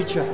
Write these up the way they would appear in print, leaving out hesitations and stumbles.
creature.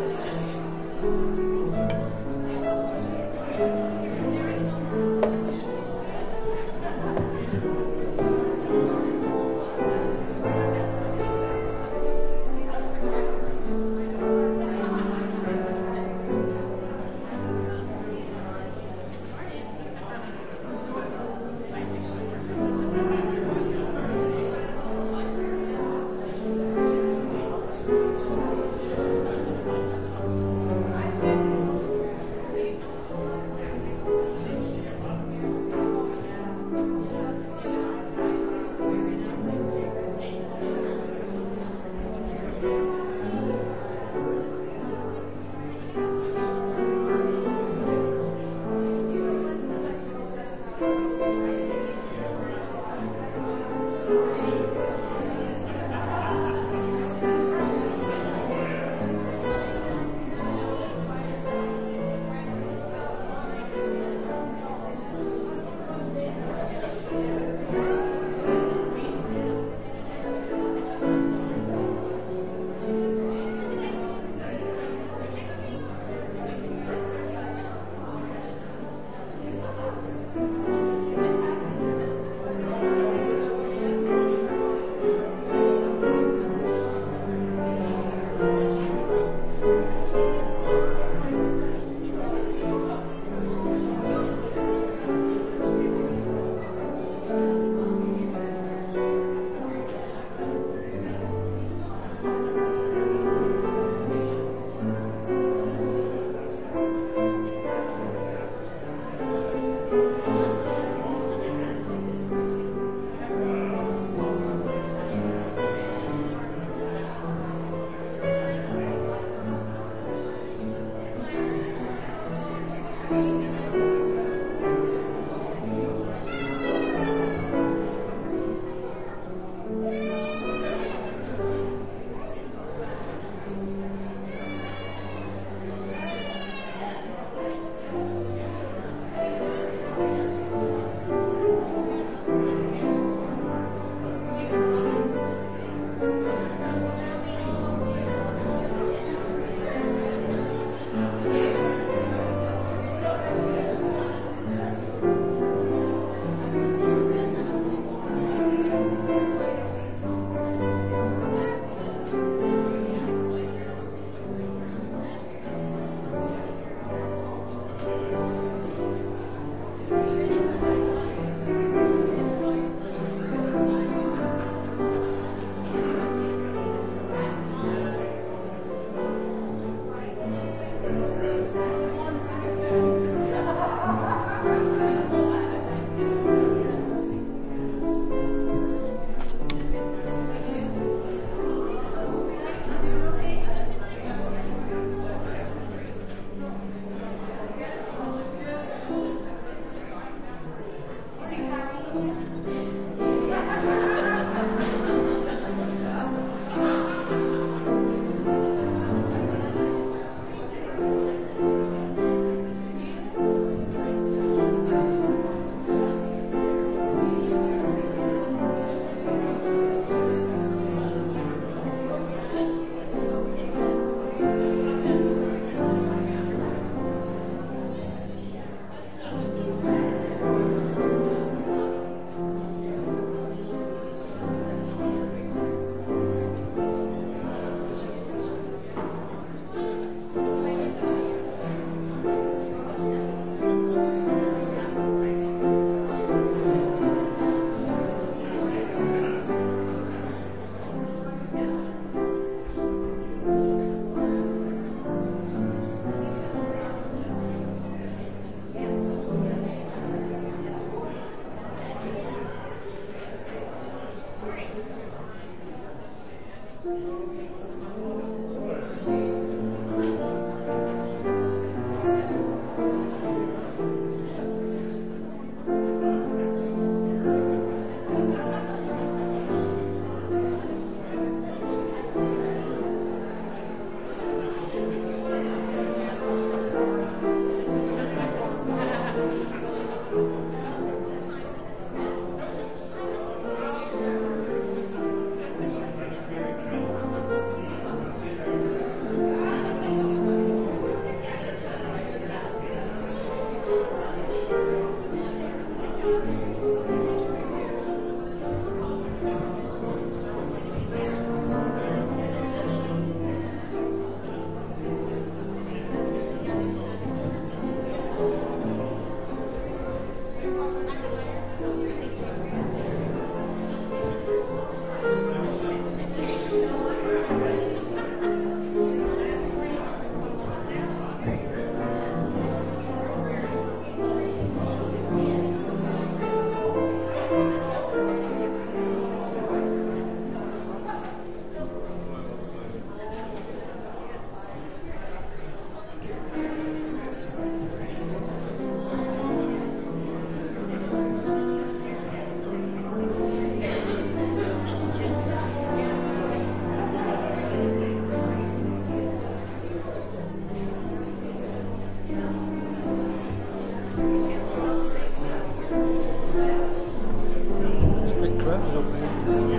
it up here.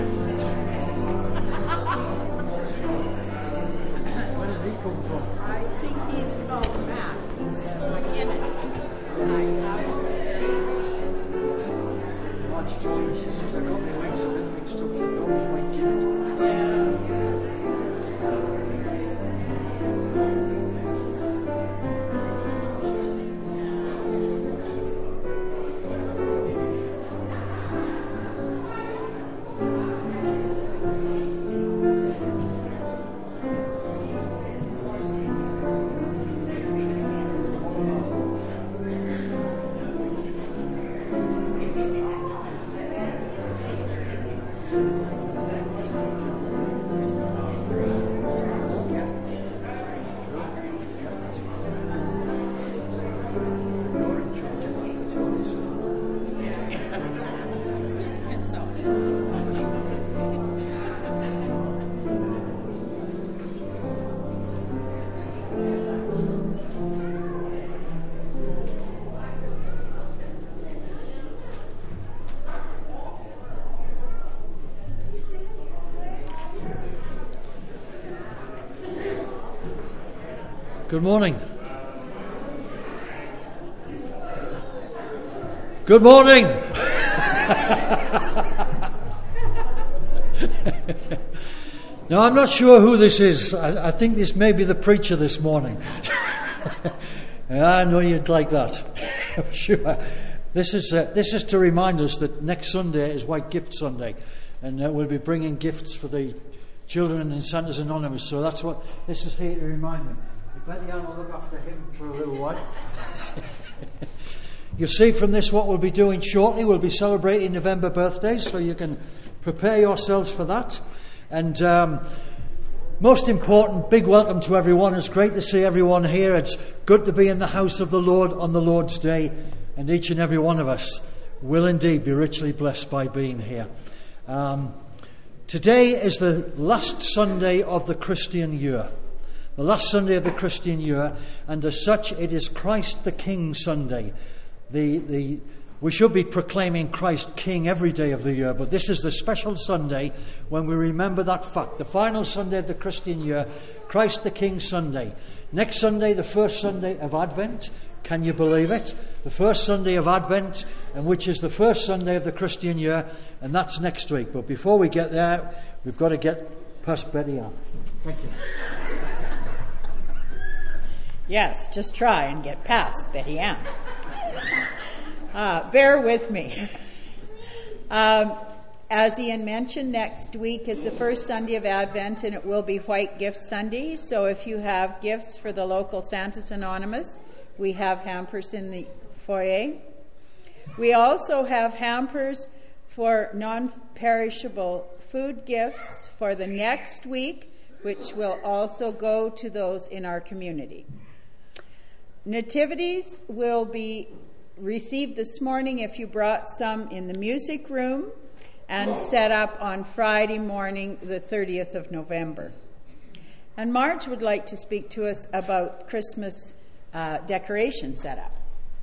Where did he come from? I think he's called Matt. He's McKinnon. I have to see. March told me, she says, I got my wings a bit mixed up. She thought it was my gift. Good morning. Good morning. Now, I'm not sure who this is. I think this may be the preacher this morning. I know you'd like that. I'm sure. This is to remind us that next Sunday is White Gift Sunday, and we'll be bringing gifts for the children in Santa's Anonymous. So that's what this is here to remind me. Betty Ann will look after him for a little while. You'll see from this what we'll be doing shortly. We'll be celebrating November birthdays, so you can prepare yourselves for that. And most important, big welcome to everyone. It's great to see everyone here. It's good to be in the house of the Lord on the Lord's Day, and each and every one of us will indeed be richly blessed by being here. Today is the last Sunday of the Christian year. The last Sunday of the Christian year, and as such, it is Christ the King Sunday. We should be proclaiming Christ King every day of the year, but this is the special Sunday when we remember that fact. The final Sunday of the Christian year, Christ the King Sunday. Next Sunday, the first Sunday of Advent. Can you believe it? The first Sunday of Advent, and which is the first Sunday of the Christian year, and that's next week. But before we get there, we've got to get past Betty Ann. Thank you. Yes, just try and get past Betty Ann. Bear with me. As Ian mentioned, next week is the first Sunday of Advent, and it will be White Gift Sunday. So if you have gifts for the local Santa's Anonymous, we have hampers in the foyer. We also have hampers for non-perishable food gifts for the next week, which will also go to those in our community. Nativities will be received this morning if you brought some in the music room, and set up on Friday morning, the 30th of November. And Marge would like to speak to us about Christmas decoration setup.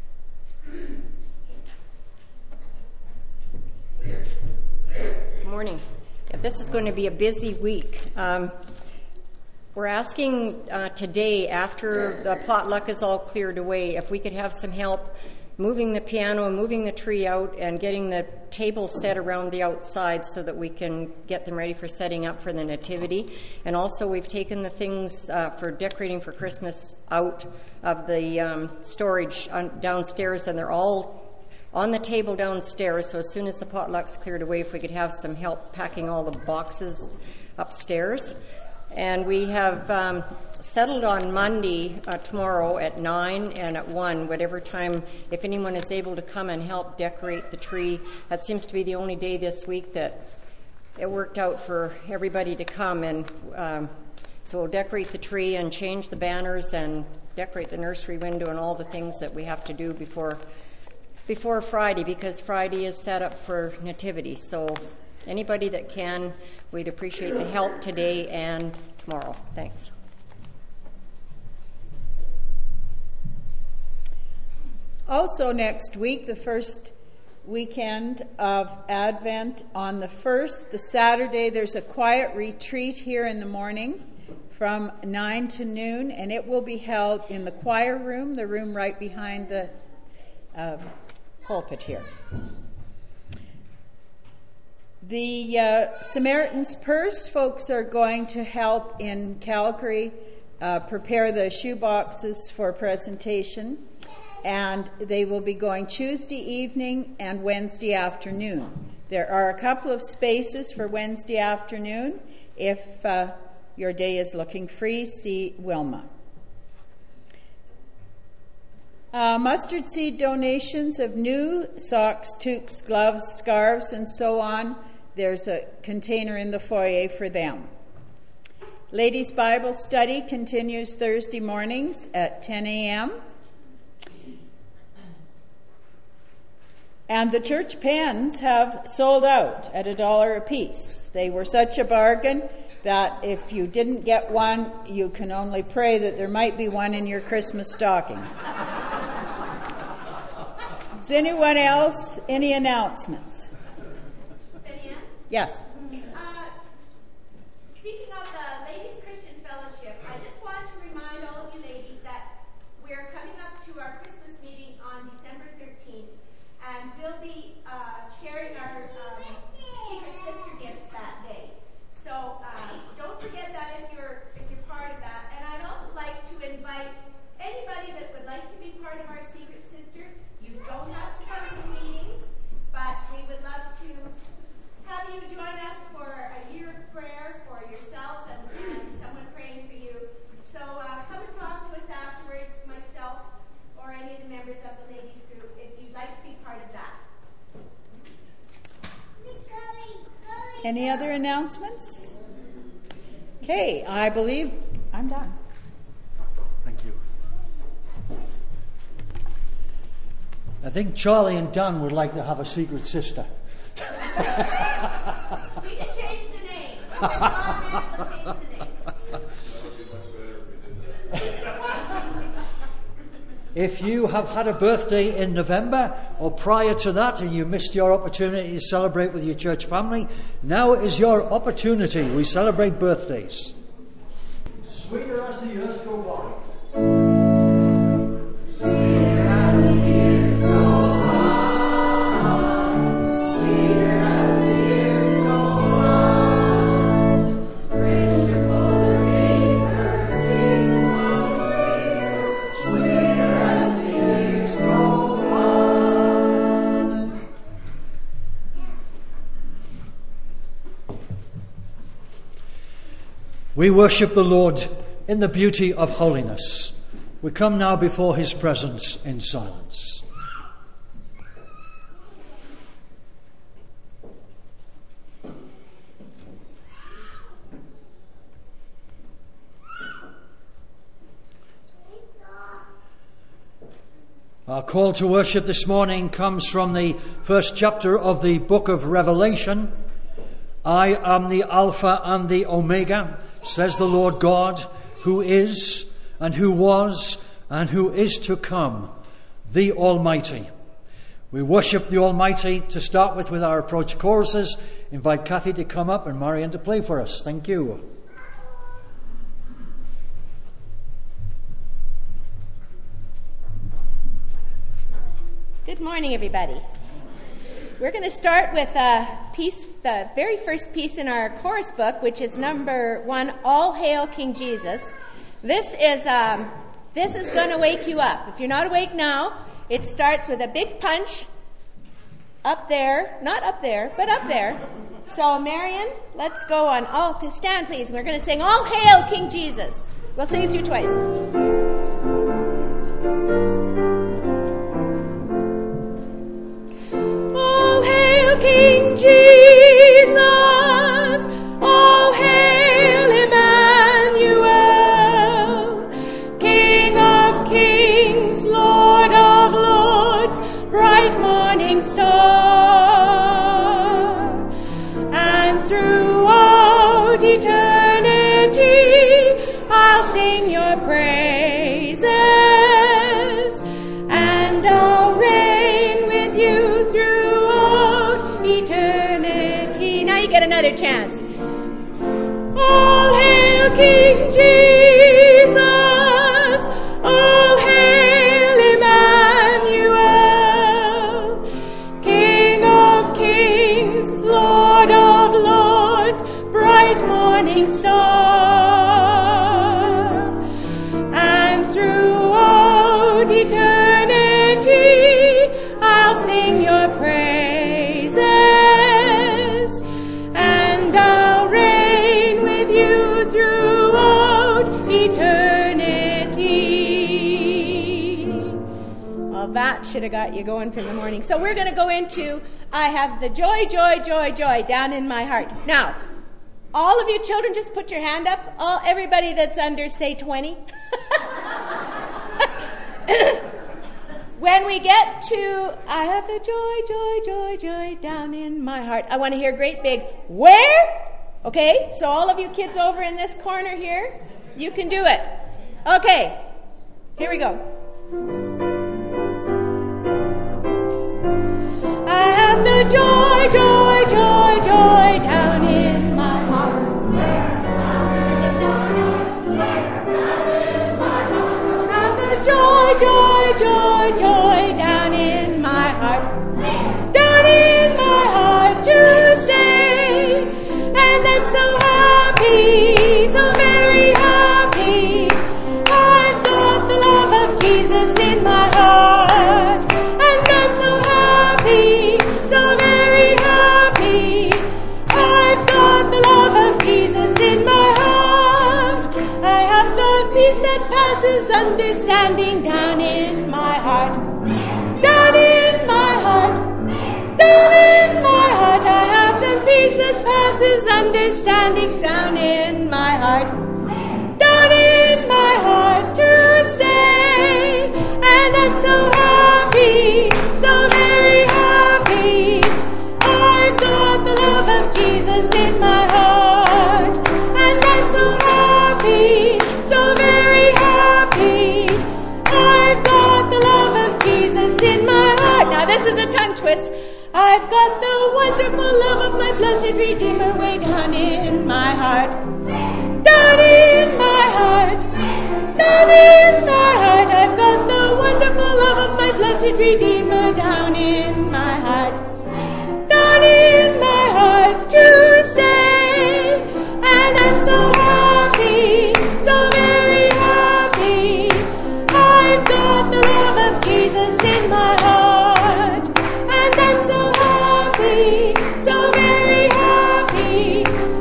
Good morning. Yeah, this is going to be a busy week. We're asking today, after the potluck is all cleared away, if we could have some help moving the piano, moving the tree out, and getting the table set around the outside so that we can get them ready for setting up for the nativity. And also we've taken the things for decorating for Christmas out of the storage downstairs, and they're all on the table downstairs. So as soon as the potluck's cleared away, if we could have some help packing all the boxes upstairs. And we have settled on Monday, tomorrow at 9 and at 1, whatever time, if anyone is able to come and help decorate the tree. That seems to be the only day this week that it worked out for everybody to come. And so we'll decorate the tree and change the banners and decorate the nursery window and all the things that we have to do before Friday, because Friday is set up for nativity. So anybody that can, we'd appreciate the help today and tomorrow. Thanks. Also next week, the first weekend of Advent on the 1st, the Saturday, there's a quiet retreat here in the morning from 9 to noon, and it will be held in the choir room, the room right behind the pulpit here. The Samaritan's Purse folks are going to help in Calgary prepare the shoe boxes for presentation, and they will be going Tuesday evening and Wednesday afternoon. There are a couple of spaces for Wednesday afternoon. If your day is looking free, see Wilma. Mustard seed donations of new socks, toques, gloves, scarves, and so on. There's a container in the foyer for them. Ladies' Bible study continues Thursday mornings at 10 a.m. And the church pens have sold out at $1 a piece. They were such a bargain that if you didn't get one, you can only pray that there might be one in your Christmas stocking. Does anyone else, any announcements? Benny-Ann? Yes. Speaking of the Ladies Christian Fellowship, I just want to remind all of you ladies that we're coming up to our Christmas meeting on December 13th, and we'll be sharing our Secret Sister gifts that day. So don't forget that if you're part of that. And I'd also like to invite anybody that would like to be part of our Secret Sister. You don't have to come to the meetings, but we would love to have you join us for a year of prayer for yourself and someone praying for you. So come and talk to us afterwards, myself or any of the members of the ladies group, if you'd like to be part of that. Any other announcements? Okay, I believe I'm done. Thank you. I think Charlie and Dan would like to have a secret sister. We can change the name. We'll change the name. If you have had a birthday in November or prior to that and you missed your opportunity to celebrate with your church family, now is your opportunity. We celebrate birthdays. Sweeter as the years go by. Sweeter as the years go on. Sweeter as the years go on. Richer, fuller, deeper, Jesus most sweeter. Sweeter as the years go on. We worship the Lord in the beauty of holiness. We come now before his presence in silence. Our call to worship this morning comes from the first chapter of the book of Revelation. I am the Alpha and the Omega, says the Lord God, who is and who was and who is to come, the Almighty. We worship the Almighty to start with our approach choruses. Invite Kathy to come up and Marian to play for us. Thank you. Good morning, everybody. We're going to start with a piece, the very first piece in our chorus book, which is number 1, All Hail King Jesus. This is going to wake you up. If you're not awake now, it starts with a big punch up there, not up there, but up there. So, Marian, let's go on. Stand, please. We're going to sing All Hail King Jesus. We'll sing it through twice. All hail King Jesus, all hail Emmanuel, King of kings, Lord of lords, bright morning star. And throughout eternity, I'll sing your praises. get another chance. All hail King Jesus. All hail Emmanuel. King of kings, Lord of lords, bright morning star. And throughout eternity, I'll sing your praises, and I'll reign with you throughout eternity. Well, that should have got you going for the morning. So we're going to go into, I have the joy, joy, joy, joy down in my heart. Now, all of you children, just put your hand up. Everybody that's under, say, 20. When we get to, I have the joy, joy, joy, joy down in my heart, I want to hear great big, where? Okay, so all of you kids over in this corner here, you can do it. Okay, here we go. I have the joy, joy, joy, joy down in my heart. I have the joy, joy, joy, joy down in my heart. Down in my heart to stay. And I'm so happy, so very happy. I've got the love of Jesus in my heart. And I'm so happy, so very happy. I've got the love of Jesus in my heart. I have the peace that passes understanding down in my heart. Down in my heart. Down in my heart. I have the peace that passes understanding down in my heart. Down in my heart to stay. And I'm so happy, so very happy. I've got the love of Jesus in my heart. And I'm so happy, so very happy. I've got the love of Jesus in my heart. Now this is a tongue twist. I've got the wonderful love of my blessed Redeemer way down in my heart. Down in my heart. Down in my heart. I've got the wonderful love of my blessed Redeemer down in my heart. Down in my heart to stay. And I'm so happy, so very happy. I've got the love of Jesus in my heart. And I'm so happy, so very happy.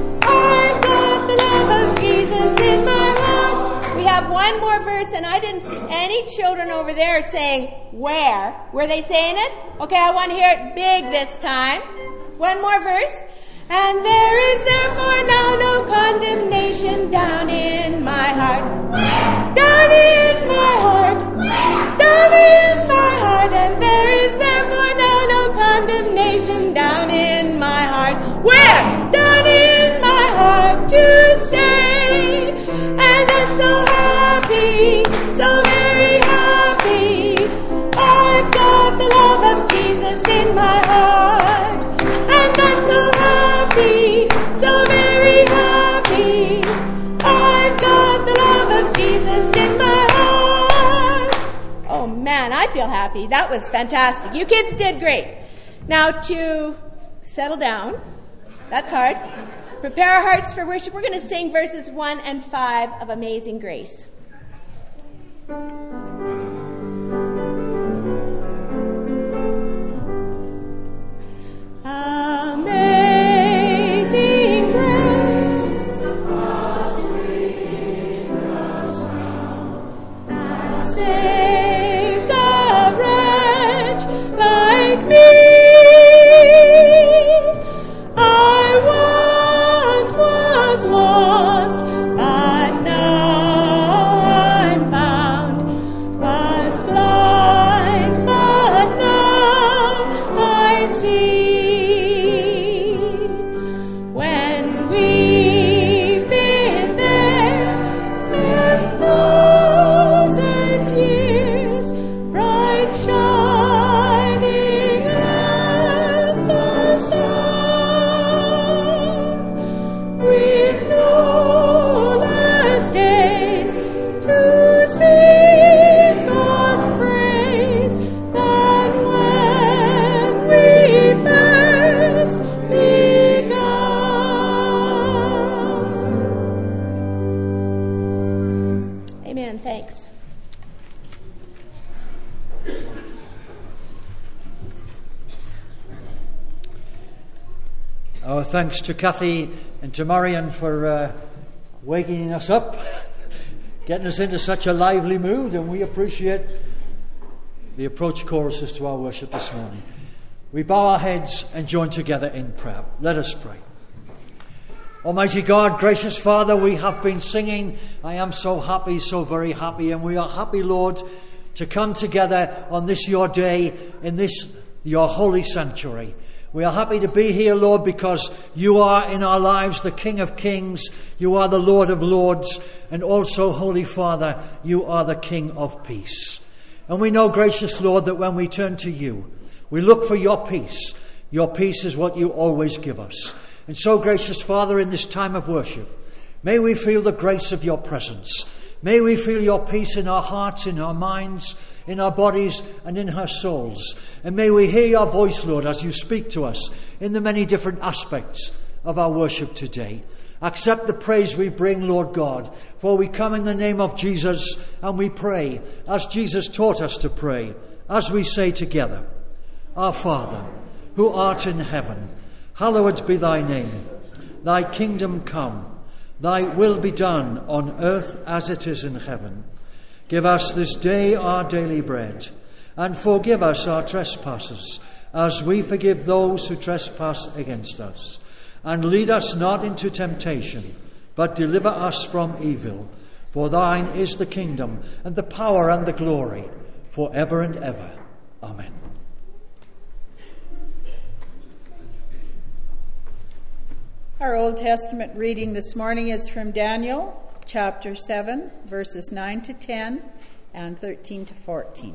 I've got the love of Jesus in my heart. We have one more verse, and I didn't see any children over there saying, where? Were they saying it? Okay, I want to hear it big this time. One more verse. And there is therefore now no condemnation down in my heart. Down in my heart. Down in my heart. And there is therefore now no condemnation down in my heart. Where? Down in my heart to stay. And I'm so happy, so very happy. I've got the love of Jesus in my heart. And I'm so happy, so very happy. I've got the love of Jesus in my heart. Oh man, I feel happy. That was fantastic. You kids did great. Now to settle down. That's hard. Prepare our hearts for worship. We're going to sing verses 1 and 5 of Amazing Grace. Amazing grace, how sweet the sound that saved a wretch like me. I once was lost, but now I'm found. Our thanks to Kathy and to Marion for waking us up, getting us into such a lively mood, and we appreciate the approach choruses to our worship this morning. We bow our heads and join together in prayer. Let us pray. Almighty God, gracious Father, we have been singing, I am so happy, so very happy, and we are happy, Lord, to come together on this your day in this your holy sanctuary. We are happy to be here, Lord, because you are in our lives the King of Kings, you are the Lord of Lords, and also, Holy Father, you are the King of Peace. And we know, gracious Lord, that when we turn to you, we look for your peace. Your peace is what you always give us. And so, gracious Father, in this time of worship, may we feel the grace of your presence. May we feel your peace in our hearts, in our minds, in our bodies, and in our souls. And may we hear your voice, Lord, as you speak to us in the many different aspects of our worship today. Accept the praise we bring, Lord God, for we come in the name of Jesus and we pray as Jesus taught us to pray, as we say together, Our Father, who art in heaven, hallowed be thy name. Thy kingdom come. Thy will be done on earth as it is in heaven. Give us this day our daily bread, and forgive us our trespasses, as we forgive those who trespass against us. And lead us not into temptation, but deliver us from evil. For thine is the kingdom, and the power, and the glory, for ever and ever. Amen. Our Old Testament reading this morning is from Daniel, chapter 7, verses 9 to 10 and 13 to 14.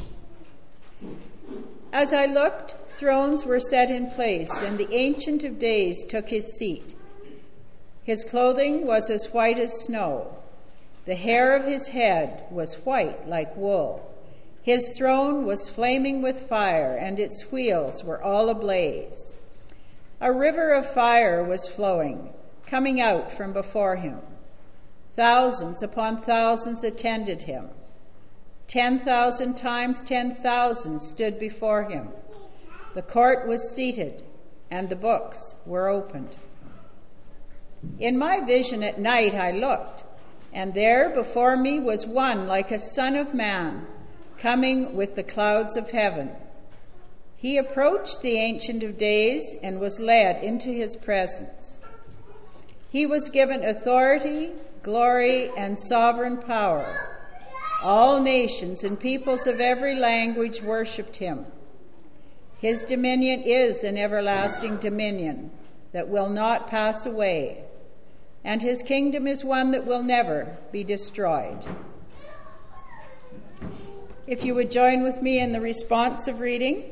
As I looked, thrones were set in place, and the Ancient of Days took his seat. His clothing was as white as snow. The hair of his head was white like wool. His throne was flaming with fire, and its wheels were all ablaze. A river of fire was flowing, coming out from before him. Thousands upon thousands attended him. 10,000 times 10,000 stood before him. The court was seated, and the books were opened. In my vision at night I looked, and there before me was one like a son of man, coming with the clouds of heaven. He approached the Ancient of Days and was led into his presence. He was given authority, glory, and sovereign power. All nations and peoples of every language worshipped him. His dominion is an everlasting dominion that will not pass away, and his kingdom is one that will never be destroyed. If you would join with me in the responsive reading.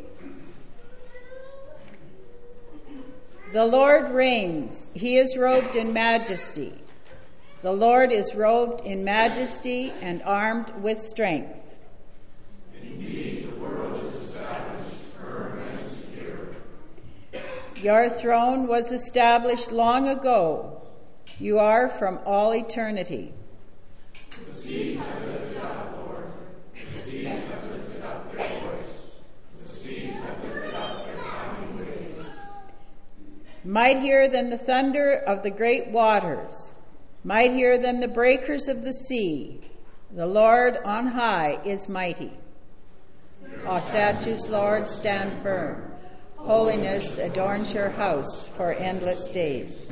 The Lord reigns. He is robed in majesty. The Lord is robed in majesty and armed with strength. Indeed, the world is established firm and secure. Your throne was established long ago. You are from all eternity. The seas have lifted up, Lord. The seas have lifted up their voice. The seas have lifted up their pounding waves. Mightier than the thunder of the great waters, mightier than the breakers of the sea, the Lord on high is mighty. Our statues, Lord, stand firm. Holiness adorns your house for endless days.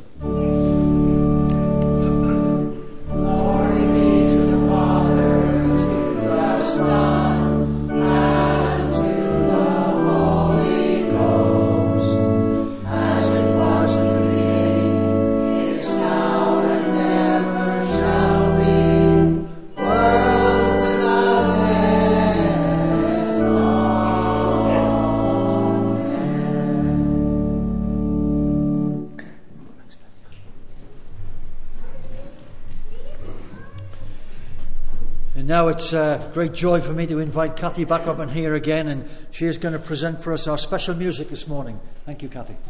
Glory be to the Father, to the Son, and to the Holy Ghost, as it was in the beginning, is now, and ever shall be, world without end. Amen. And now it's a great joy for me to invite Kathy back up and here again, and she is going to present for us our special music this morning. Thank you, Kathy.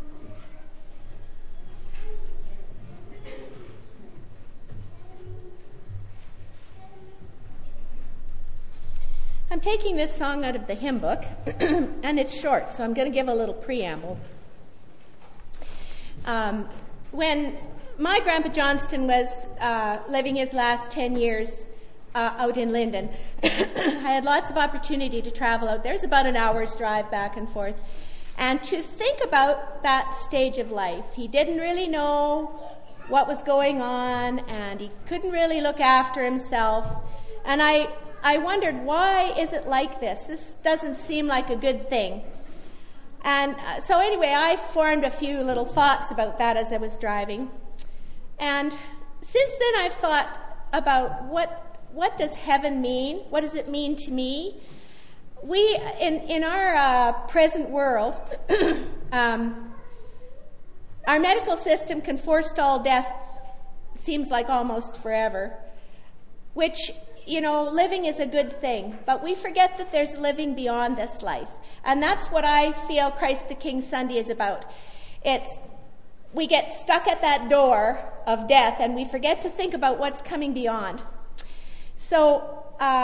I'm taking this song out of the hymn book, and it's short, so I'm going to give a little preamble. When my Grandpa Johnston was living his last 10 years out in Linden, I had lots of opportunity to travel out there. It's about an hour's drive back and forth. And to think about that stage of life, he didn't really know what was going on, and he couldn't really look after himself. And I wondered, why is it like this? This doesn't seem like a good thing. And so anyway, I formed a few little thoughts about that as I was driving. And since then I've thought about what does heaven mean? What does it mean to me? We, in our present world, our medical system can forestall death, seems like almost forever, which, living is a good thing. But we forget that there's living beyond this life. And that's what I feel Christ the King Sunday is about. We get stuck at that door of death and we forget to think about what's coming beyond. So,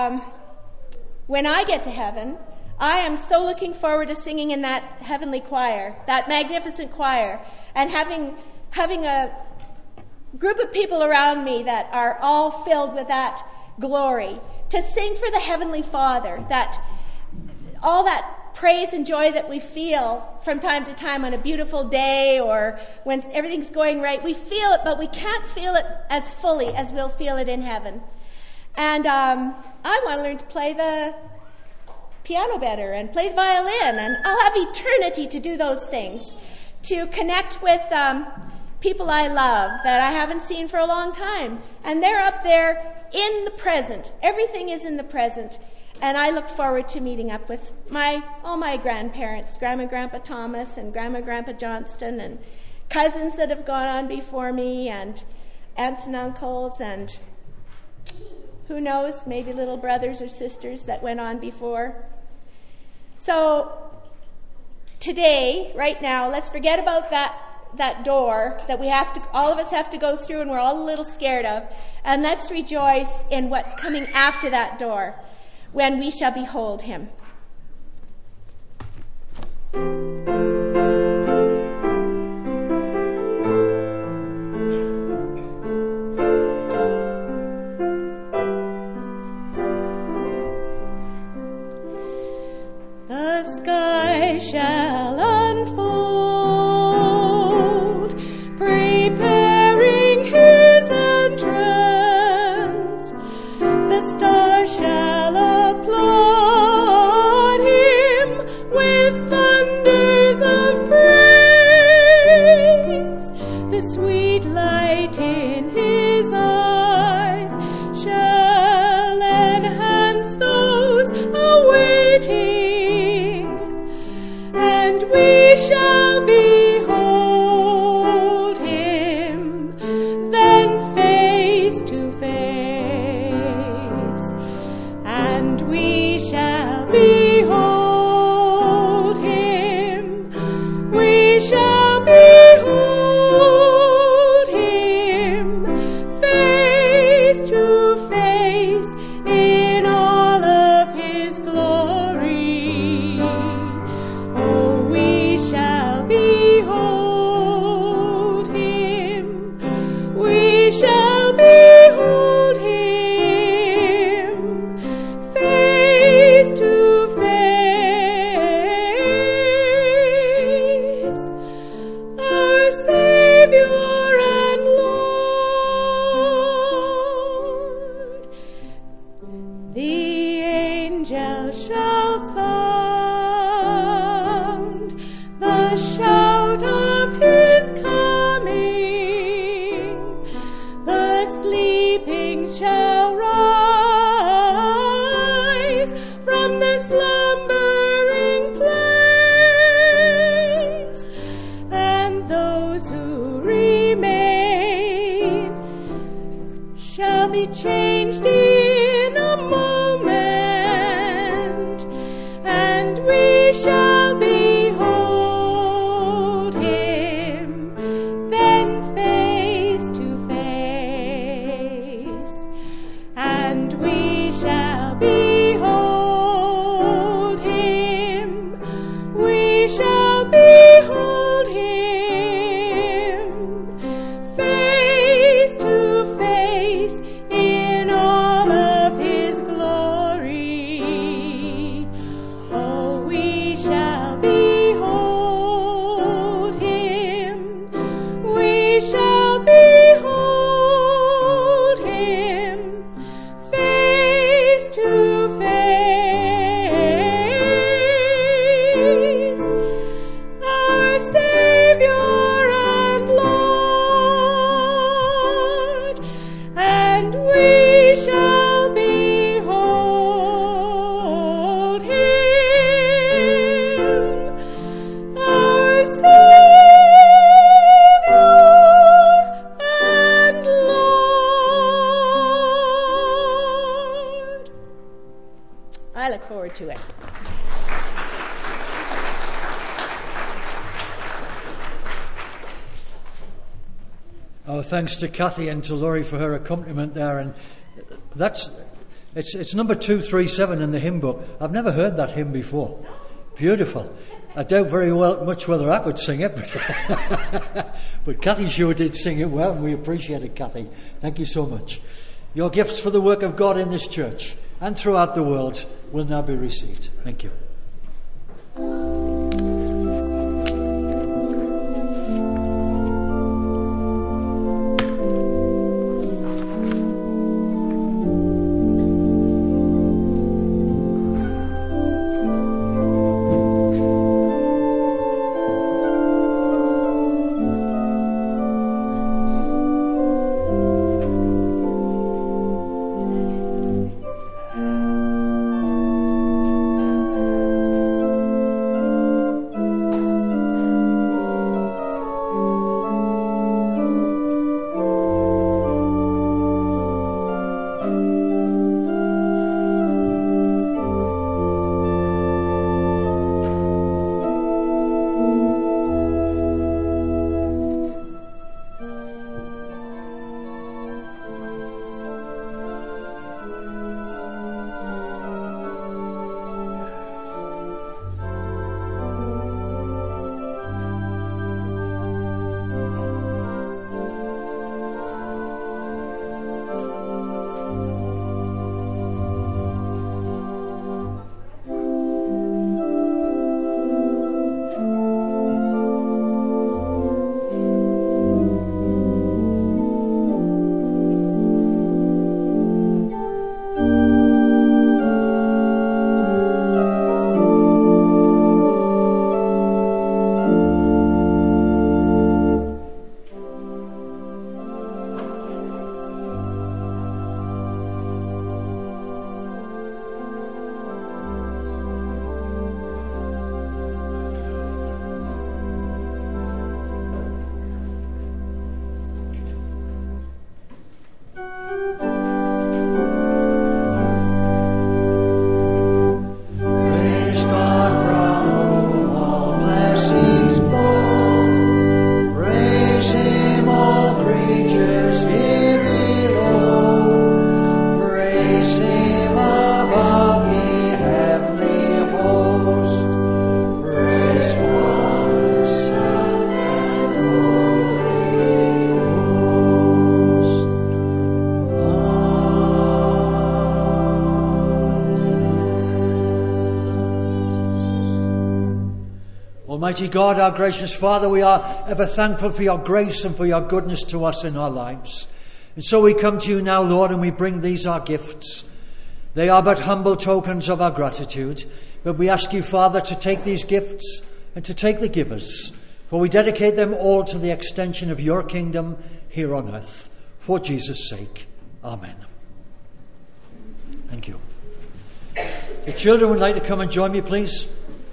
when I get to heaven, I am so looking forward to singing in that heavenly choir, that magnificent choir, and having a group of people around me that are all filled with that glory, to sing for the Heavenly Father, that all that praise and joy that we feel from time to time on a beautiful day or when everything's going right, we feel it, but we can't feel it as fully as we'll feel it in heaven. And I want to learn to play the piano better and play the violin, and I'll have eternity to do those things, to connect with people I love that I haven't seen for a long time. And they're up there in the present. Everything is in the present. And I look forward to meeting up with all my grandparents, Grandma and Grandpa Thomas and Grandma and Grandpa Johnston, and cousins that have gone on before me, and aunts and uncles, and who knows, maybe little brothers or sisters that went on before. So today, right now, let's forget about that door that all of us have to go through and we're all a little scared of, and let's rejoice in what's coming after that door, when we shall behold him. The sky shall unfold, preparing his entrance. The stars shall applaud him with thunders of praise. The sweet light in his eyes shall enhance those awaiting, and we shall behold him then face to face, and we shall behold him, we shall behold him face to face in all of his glory. Oh, we shall behold him, we shall behold him face to face. Our Savior and Lord, the angel shall sound the shout of his coming. The sleeping shall rise from their slumbering place, and those who remain shall be changed in a moment, and we shall behold him then face to face, and we shall behold him, we shall behold him thanks to Kathy and to Laurie for her accompaniment there. And it's number 237 in the hymn book. I've never heard that hymn before. Beautiful. I doubt much whether I could sing it, but Kathy sure did sing it well, and we appreciate it, Kathy. Thank you so much. Your gifts for the work of God in this church and throughout the world will now be received. Thank you. Almighty God, our gracious Father, we are ever thankful for your grace and for your goodness to us in our lives. And so we come to you now, Lord, and we bring these our gifts. They are but humble tokens of our gratitude. But we ask you, Father, to take these gifts and to take the givers, for we dedicate them all to the extension of your kingdom here on earth. For Jesus' sake. Amen. Thank you. If the children would like to come and join me, please.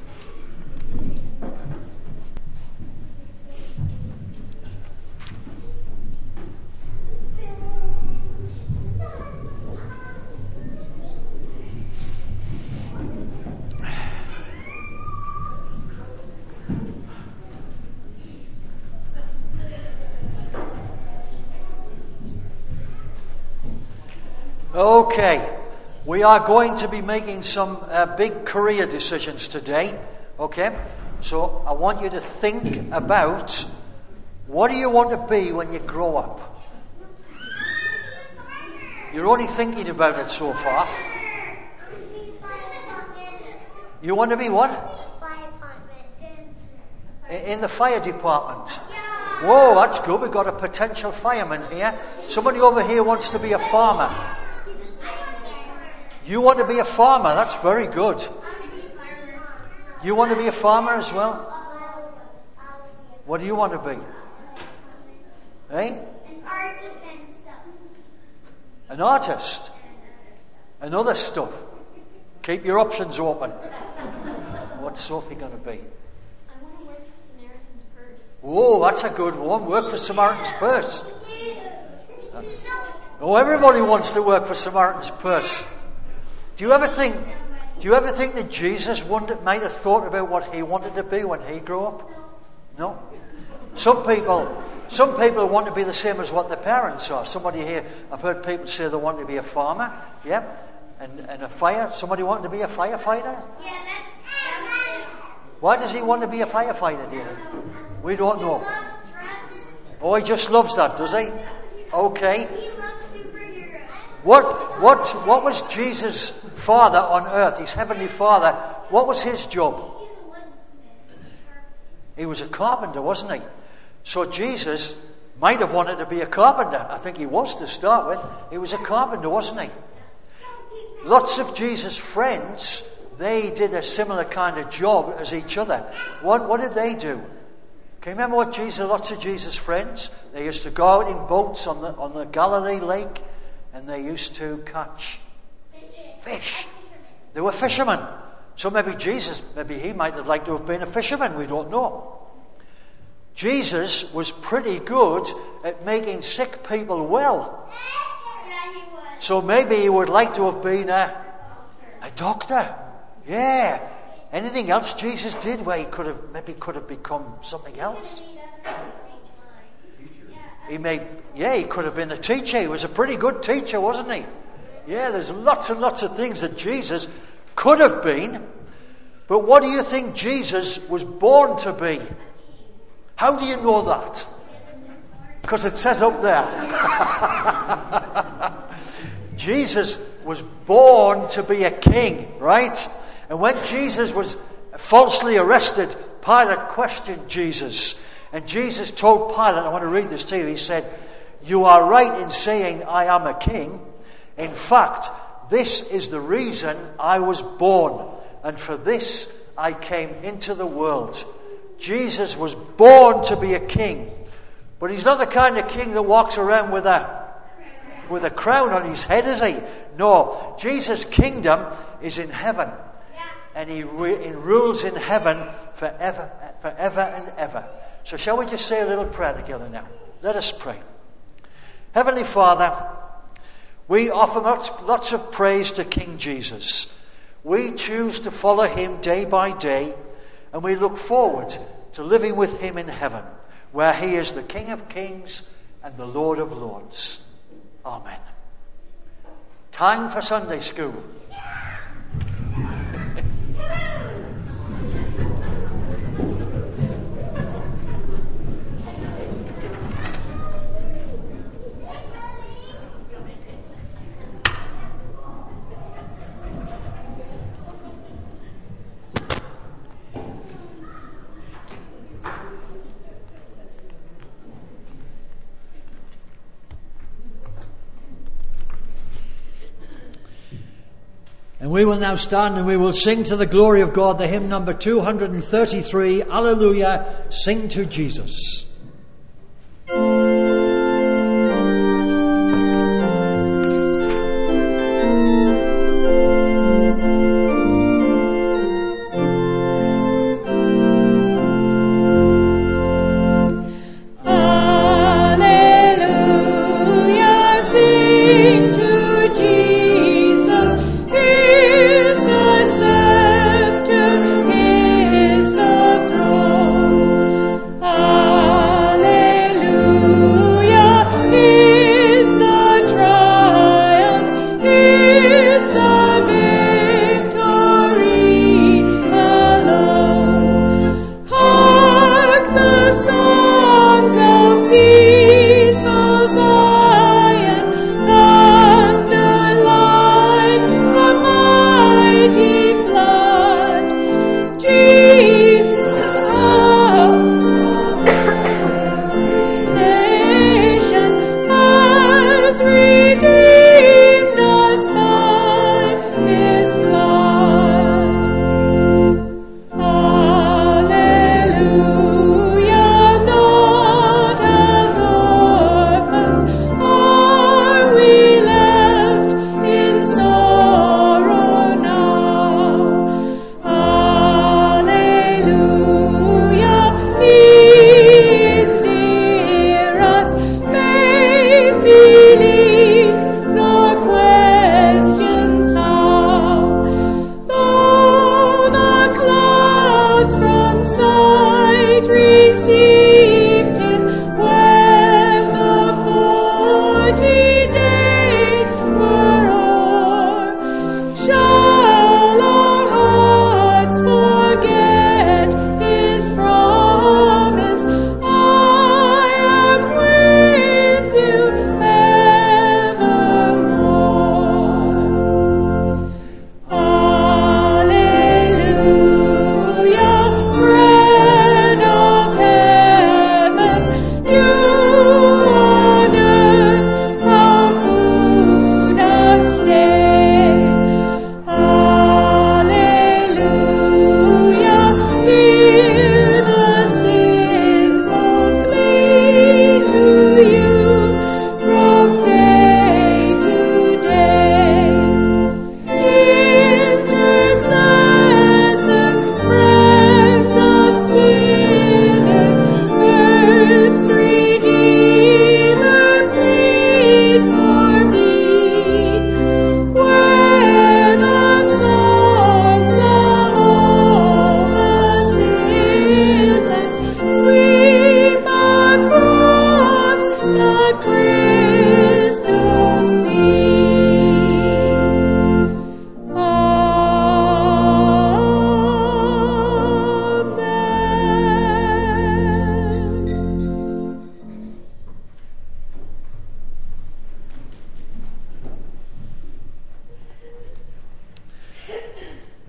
Okay, we are going to be making some big career decisions today, okay? So I want you to think about, what do you want to be when you grow up? You're only thinking about it so far. You want to be what? In the fire department. Whoa, that's good. We've got a potential fireman here. Somebody over here wants to be a farmer. You want to be a farmer? That's very good. You want to be a farmer as well? What do you want to be? Eh? An artist and stuff. An artist? And other stuff. Keep your options open. What's Sophie going to be? I want to work for Samaritan's Purse. Oh, that's a good one. Work for Samaritan's Purse. Oh, everybody wants to work for Samaritan's Purse. Do you ever think that Jesus might have thought about what he wanted to be when he grew up? No. Some people want to be the same as what their parents are. Somebody here, I've heard people say they want to be a farmer, yeah, and a fire. Somebody want to be a firefighter? Yeah, Why does he want to be a firefighter, dear? We don't know. He loves trucks. Oh, he just loves that, does he? Okay. He loves superheroes. What was Jesus' Father on earth, his heavenly Father? What was his job? He's a woodsmith. He was a carpenter, wasn't he? So Jesus might have wanted to be a carpenter. I think he was to start with. He was a carpenter, wasn't he? Lots of Jesus' friends, they did a similar kind of job as each other. What did they do? Can you remember lots of Jesus' friends? They used to go out in boats on the Galilee lake, and they used to catch fish. They were fishermen. So maybe he might have liked to have been a fisherman. We don't know. Jesus was pretty good at making sick people well. Yeah, he was. So maybe he would like to have been a doctor. Yeah. Anything else Jesus did where he could have become something else? He could have been a teacher. He was a pretty good teacher, wasn't he? Yeah, there's lots and lots of things that Jesus could have been. But what do you think Jesus was born to be? How do you know that? Because it says up there. Jesus was born to be a king, right? And when Jesus was falsely arrested, Pilate questioned Jesus. And Jesus told Pilate, I want to read this to you, he said, "You are right in saying I am a king. In fact, this is the reason I was born, and for this I came into the world." Jesus was born to be a king. But he's not the kind of king that walks around with a crown on his head, is he? No, Jesus' kingdom is in heaven. And he rules in heaven forever and ever. So shall we just say a little prayer together now? Let us pray. Heavenly Father, we offer lots of praise to King Jesus. We choose to follow him day by day, and we look forward to living with him in heaven, where he is the King of Kings and the Lord of Lords. Amen. Time for Sunday school. And we will now stand and we will sing to the glory of God the hymn number 233, Alleluia, Sing to Jesus. Ah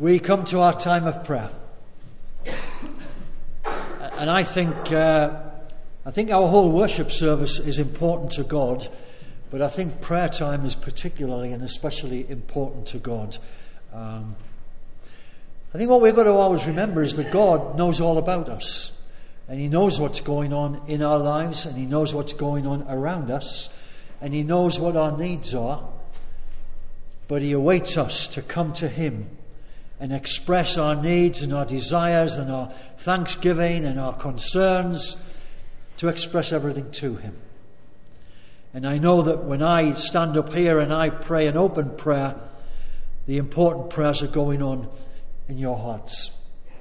we come to our time of prayer. And I think our whole worship service is important to God, but I think prayer time is particularly and especially important to God. I think what we've got to always remember is that God knows all about us. And He knows what's going on in our lives, and He knows what's going on around us, and He knows what our needs are. But He awaits us to come to Him and express our needs and our desires and our thanksgiving and our concerns, to express everything to Him. And I know that when I stand up here and I pray an open prayer, the important prayers are going on in your hearts.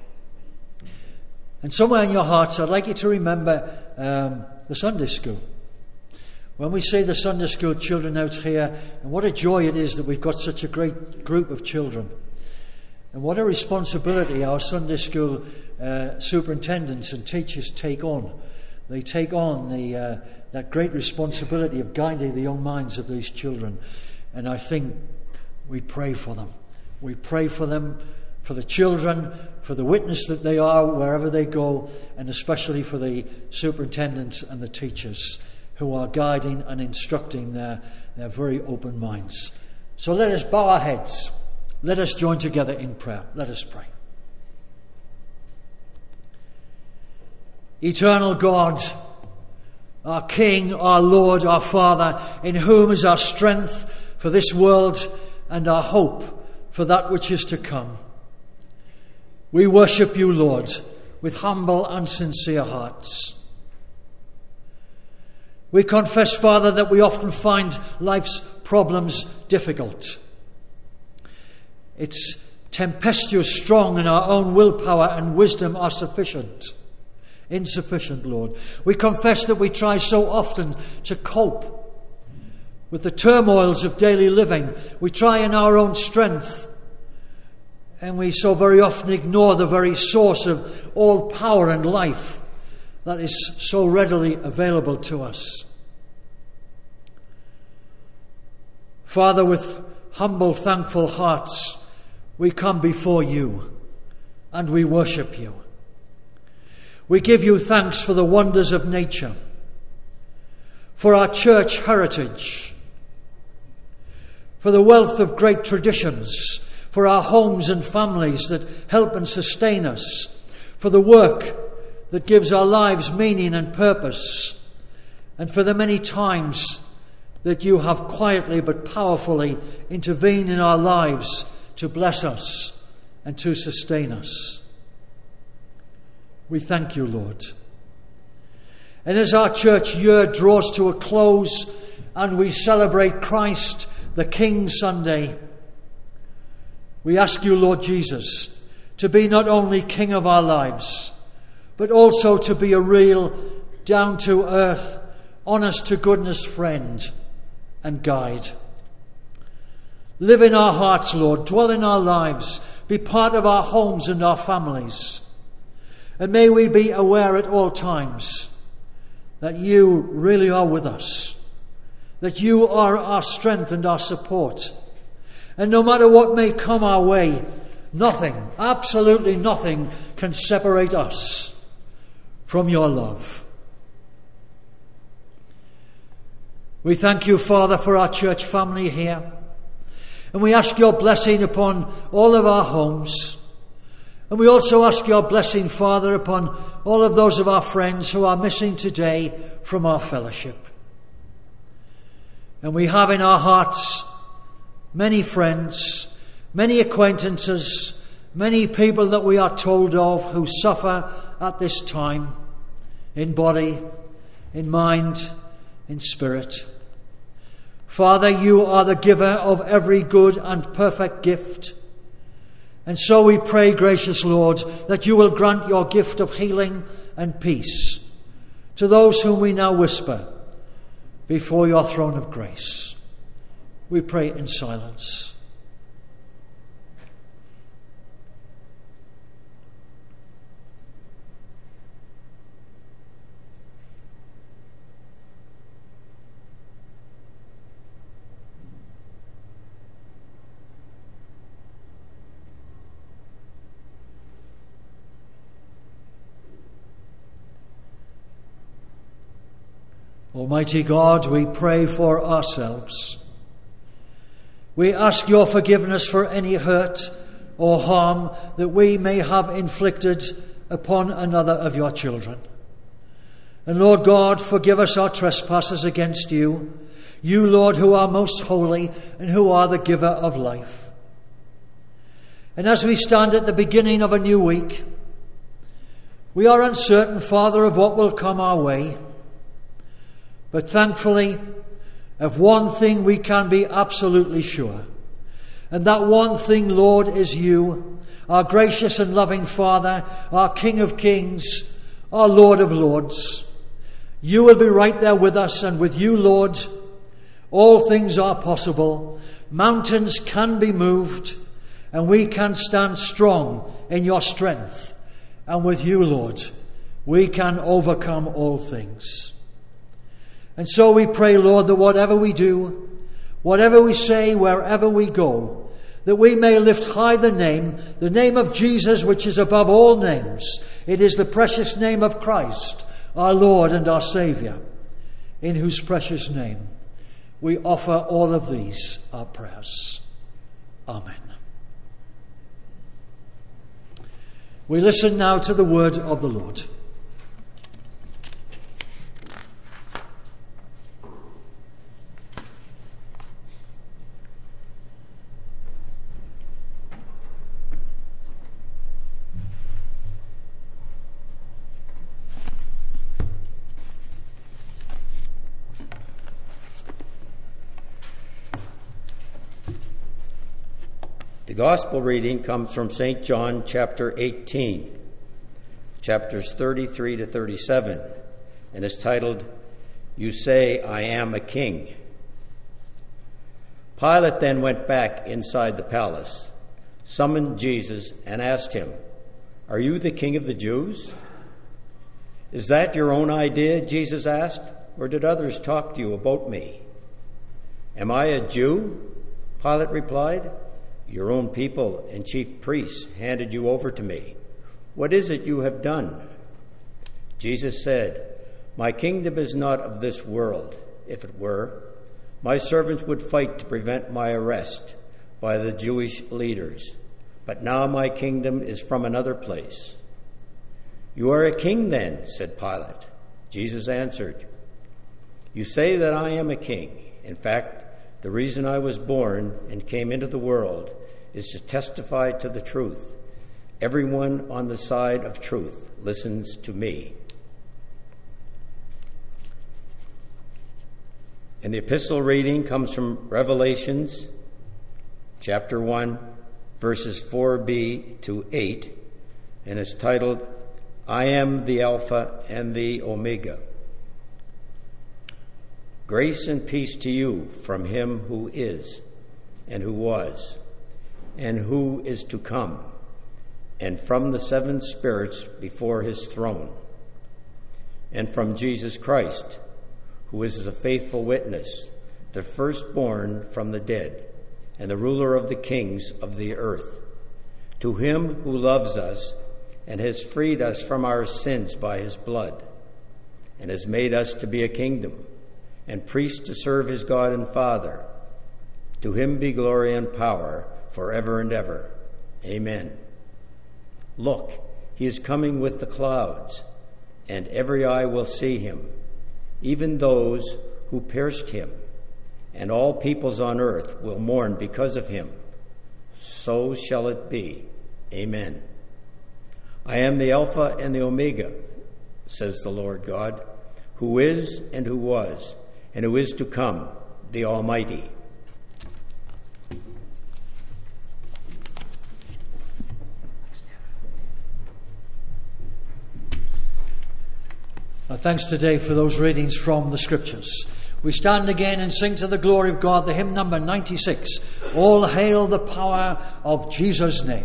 And somewhere in your hearts, I'd like you to remember the Sunday school. When we see the Sunday school children out here, and what a joy it is that we've got such a great group of children. And what a responsibility our Sunday school superintendents and teachers take on. They take on that great responsibility of guiding the young minds of these children. And I think we pray for them. We pray for them, for the children, for the witness that they are wherever they go, and especially for the superintendents and the teachers who are guiding and instructing their very open minds. So let us bow our heads. Let us join together in prayer. Let us pray. Eternal God, our King, our Lord, our Father, in whom is our strength for this world and our hope for that which is to come. We worship you, Lord, with humble and sincere hearts. We confess, Father, that we often find life's problems difficult. It's tempestuous, strong, and our own willpower and wisdom are insufficient, Lord. We confess that we try so often to cope with the turmoils of daily living. We try in our own strength, and we so very often ignore the very source of all power and life that is so readily available to us. Father, with humble, thankful hearts, we come before you and we worship you. We give you thanks for the wonders of nature, for our church heritage, for the wealth of great traditions, for our homes and families that help and sustain us, for the work that gives our lives meaning and purpose, and for the many times that you have quietly but powerfully intervened in our lives to bless us and to sustain us. We thank you, Lord. And as our church year draws to a close and we celebrate Christ the King Sunday, we ask you, Lord Jesus, to be not only King of our lives, but also to be a real, down-to-earth, honest-to-goodness friend and guide. Live in our hearts, Lord. Dwell in our lives. Be part of our homes and our families. And may we be aware at all times that you really are with us, that you are our strength and our support. And no matter what may come our way, nothing, absolutely nothing, can separate us from your love. We thank you, Father, for our church family here. And we ask your blessing upon all of our homes. And we also ask your blessing, Father, upon all of those of our friends who are missing today from our fellowship. And we have in our hearts many friends, many acquaintances, many people that we are told of who suffer at this time, in body, in mind, in spirit. Father, you are the giver of every good and perfect gift. And so we pray, gracious Lord, that you will grant your gift of healing and peace to those whom we now whisper before your throne of grace. We pray in silence. Almighty God, we pray for ourselves. We ask your forgiveness for any hurt or harm that we may have inflicted upon another of your children. And Lord God, forgive us our trespasses against you, you, Lord, who are most holy and who are the giver of life. And as we stand at the beginning of a new week, we are uncertain, Father, of what will come our way. But thankfully, of one thing we can be absolutely sure. And that one thing, Lord, is you, our gracious and loving Father, our King of Kings, our Lord of Lords. You will be right there with us, and with you, Lord, all things are possible. Mountains can be moved, and we can stand strong in your strength. And with you, Lord, we can overcome all things. And so we pray, Lord, that whatever we do, whatever we say, wherever we go, that we may lift high the name of Jesus, which is above all names. It is the precious name of Christ, our Lord and our Saviour, in whose precious name we offer all of these our prayers. Amen. We listen now to the word of the Lord. The Gospel reading comes from St. John chapter 18, chapters 33 to 37, and is titled, "You Say I Am a King." Pilate then went back inside the palace, summoned Jesus, and asked him, "Are you the king of the Jews?" "Is that your own idea?" Jesus asked, "or did others talk to you about me?" "Am I a Jew?" Pilate replied. "Your own people and chief priests handed you over to me. What is it you have done?" Jesus said, "My kingdom is not of this world. If it were, my servants would fight to prevent my arrest by the Jewish leaders. But now my kingdom is from another place." "You are a king then," said Pilate. Jesus answered, "You say that I am a king. In fact, the reason I was born and came into the world is to testify to the truth. Everyone on the side of truth listens to me." And the epistle reading comes from Revelations chapter 1, verses 4b to 8, and is titled, "I am the Alpha and the Omega." Grace and peace to you from him who is, and who was, and who is to come, and from the seven spirits before his throne, and from Jesus Christ, who is a faithful witness, the firstborn from the dead, and the ruler of the kings of the earth. To him who loves us and has freed us from our sins by his blood, and has made us to be a kingdom and priests to serve his God and Father. To him be glory and power forever and ever. Amen. Look, he is coming with the clouds, and every eye will see him, even those who pierced him, and all peoples on earth will mourn because of him. So shall it be. Amen. I am the Alpha and the Omega, says the Lord God, who is and who was and who is to come, the Almighty. Thanks today for those readings from the Scriptures. We stand again and sing to the glory of God the hymn number 96, All Hail the Power of Jesus' Name.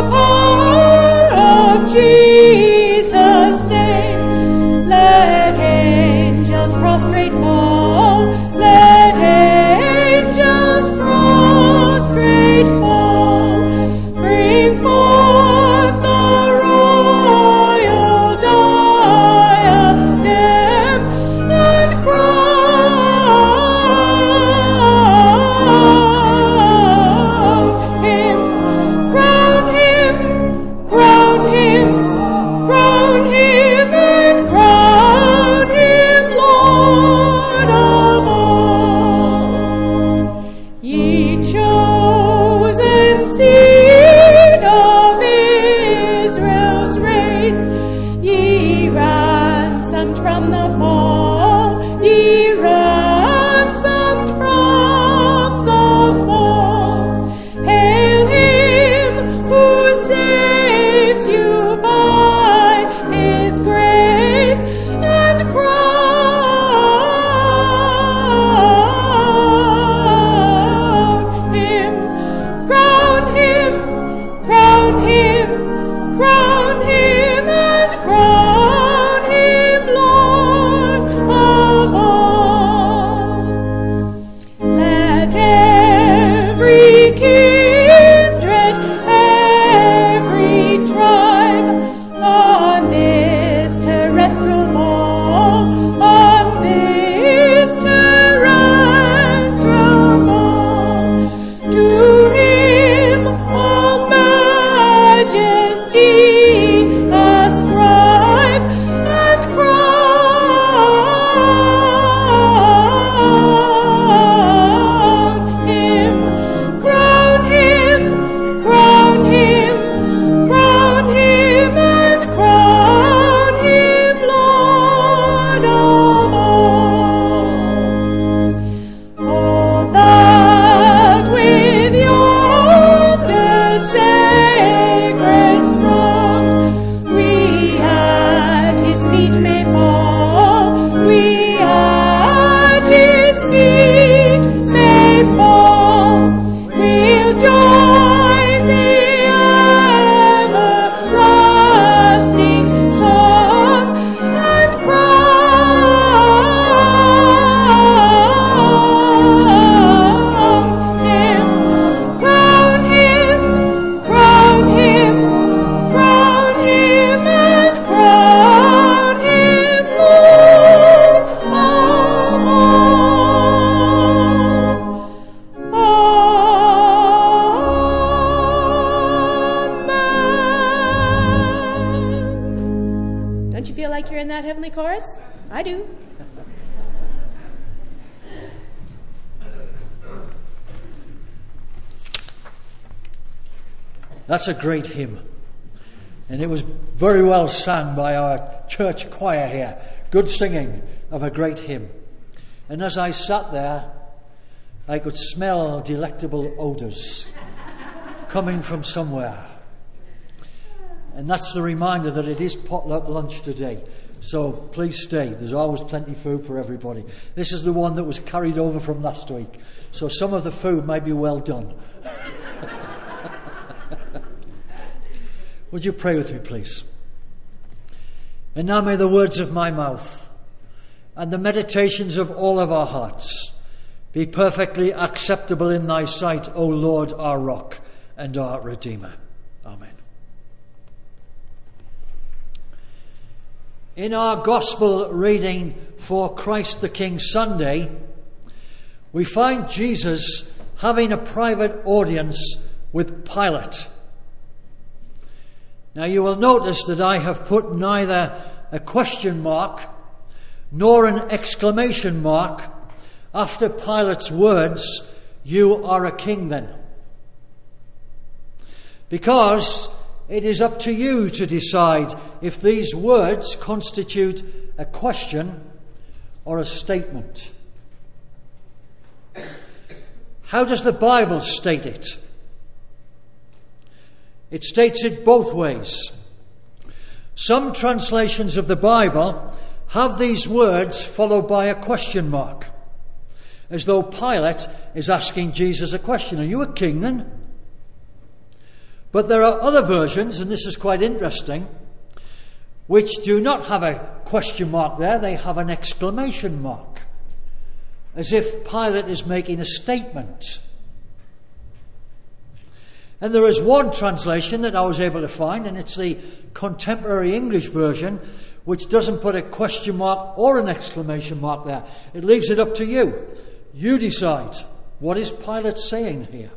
Let like you're in that heavenly chorus? I do. That's a great hymn. And it was very well sung by our church choir here. Good singing of a great hymn. And as I sat there, I could smell delectable odours coming from somewhere. And that's the reminder that it is potluck lunch today. So please stay. There's always plenty of food for everybody. This is the one that was carried over from last week. So some of the food might be well done. Would you pray with me, please? And now may the words of my mouth and the meditations of all of our hearts be perfectly acceptable in thy sight, O Lord, our rock and our Redeemer. Amen. In our Gospel reading for Christ the King Sunday, we find Jesus having a private audience with Pilate. Now you will notice that I have put neither a question mark nor an exclamation mark after Pilate's words, "You are a king then." Because it is up to you to decide if these words constitute a question or a statement. How does the Bible state it? It states it both ways. Some translations of the Bible have these words followed by a question mark, as though Pilate is asking Jesus a question. Are you a king then? But there are other versions, and this is quite interesting, which do not have a question mark there. They have an exclamation mark, as if Pilate is making a statement. And there is one translation that I was able to find, and it's the contemporary English version, which doesn't put a question mark or an exclamation mark there. It leaves it up to you. You decide. What is Pilate saying here?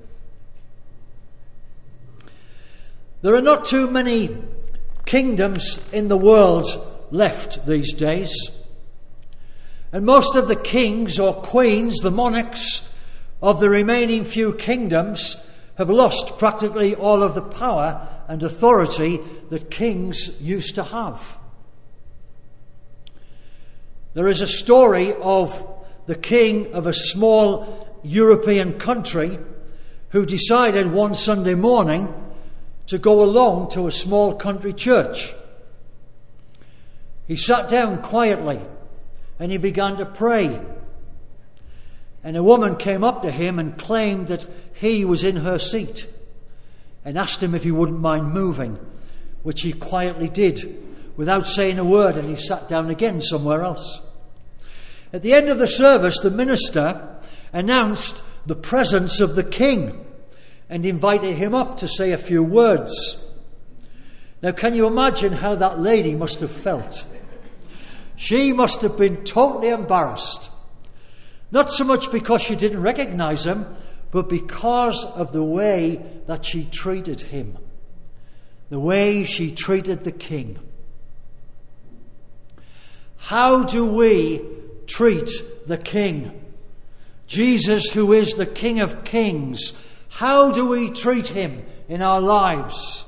There are not too many kingdoms in the world left these days. And most of the kings or queens, the monarchs of the remaining few kingdoms, have lost practically all of the power and authority that kings used to have. There is a story of the king of a small European country who decided one Sunday morning to go along to a small country church. He sat down quietly and he began to pray. And a woman came up to him and claimed that he was in her seat and asked him if he wouldn't mind moving, which he quietly did without saying a word, and he sat down again somewhere else. At the end of the service, the minister announced the presence of the king and invited him up to say a few words. Now, can you imagine how that lady must have felt? She must have been totally embarrassed. Not so much because she didn't recognize him, but because of the way that she treated him. The way she treated the king. How do we treat the king? Jesus, who is the King of Kings. How do we treat him in our lives?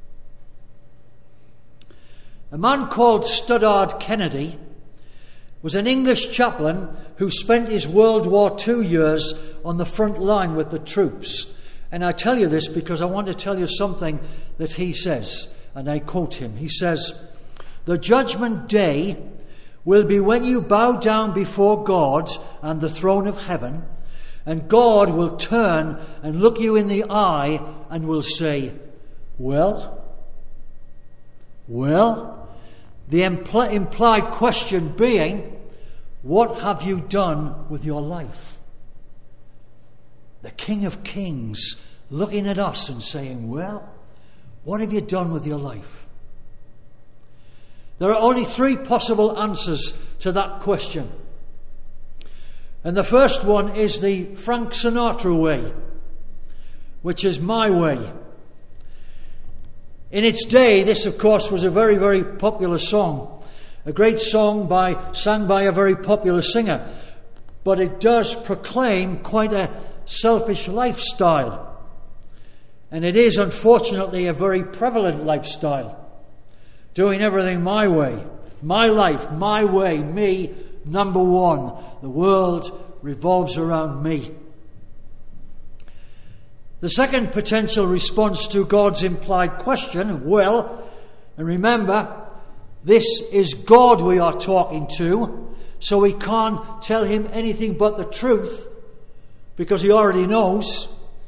A man called Studdard Kennedy was an English chaplain who spent his World War II years on the front line with the troops. And I tell you this because I want to tell you something that he says, and I quote him. He says, "The judgment day will be when you bow down before God and the throne of heaven, and God will turn and look you in the eye and will say, 'Well?' The implied question being, what have you done with your life?" The King of Kings looking at us and saying, "Well, what have you done with your life?" There are only three possible answers to that question. And the first one is the Frank Sinatra way, which is my way. In its day, this, of course, was a very, very popular song. a great song sung by a very popular singer, but it does proclaim quite a selfish lifestyle. And it is, unfortunately, a very prevalent lifestyle. Doing everything my way, my life, my way, me, number one. The world revolves around me. The second potential response to God's implied question of will, and remember, this is God we are talking to, so we can't tell him anything but the truth, because he already knows.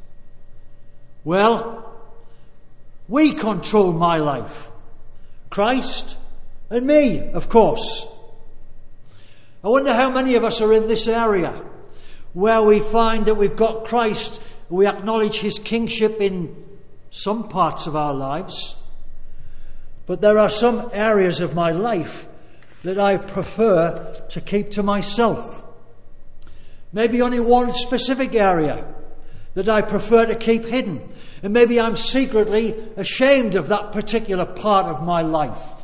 Well, we control my life. Christ and me, of course. I wonder how many of us are in this area where we find that we've got Christ, we acknowledge his kingship in some parts of our lives, but there are some areas of my life that I prefer to keep to myself. Maybe only one specific area that I prefer to keep hidden. And maybe I'm secretly ashamed of that particular part of my life.